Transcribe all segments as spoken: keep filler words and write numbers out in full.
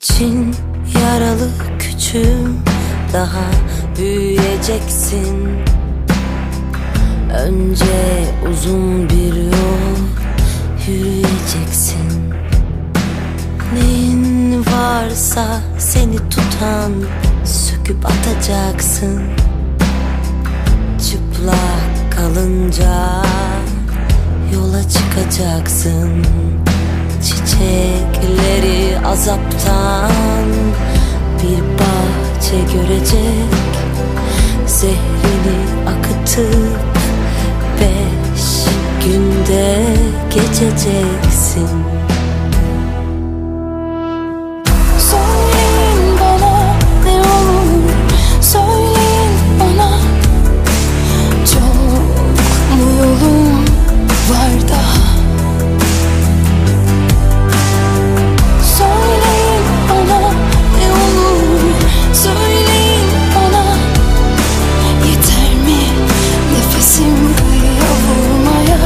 İçin yaralı küçüğüm, daha büyüyeceksin. Önce uzun bir yol yürüyeceksin. Neyin varsa seni tutan söküp atacaksın. Çıplak kalınca yola çıkacaksın. Çiçekleri azaptan bir bahçe görecek. Zehrini akıtıp beş günde geçeceksin. Söyleyin bana ne olur, söyleyin bana. Çok mu yolum var daha? Söyleyin bana ne olur, söyleyin bana. Yeter mi nefesim kıyıya vurmaya?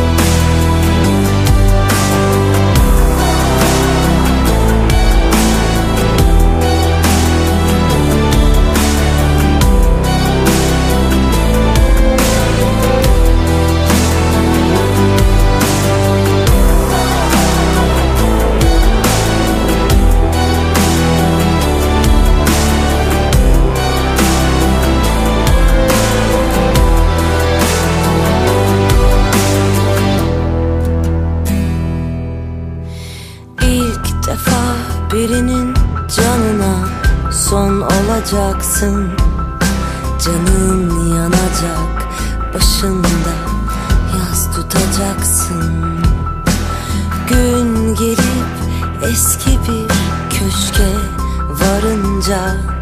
İlk defa birinin canına son olacaksın. Canın yanacak, başında yas tutacaksın. Gün gelip eski bir köşke varınca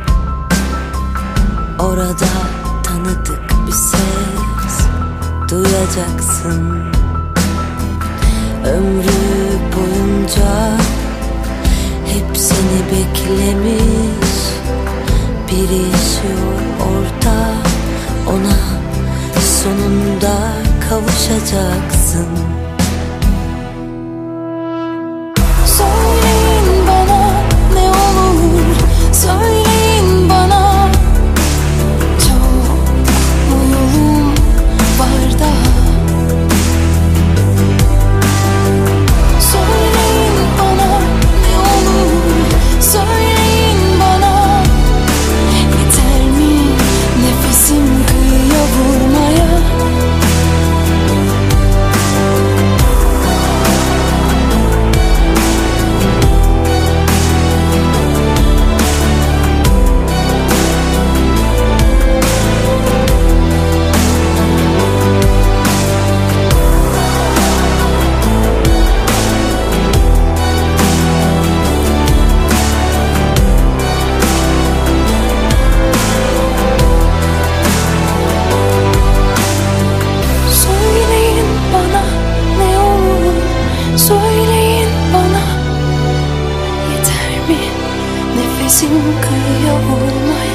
orada tanıdık bir ses duyacaksın. Ömrü boyunca hep seni beklemiş biri yaşıyor orada. Ona sonunda kavuşacaksın. Söyleyin bana ne olur, söyleyin bana. Çok mu yolum var daha? Söyleyin bana ne olur, söyleyin bana. Yeter mi nefesim kıyıya vurmaya? Söyleyin bana ne olur, söyleyin bana. Yeter mi nefesim kıyıya vurmaya?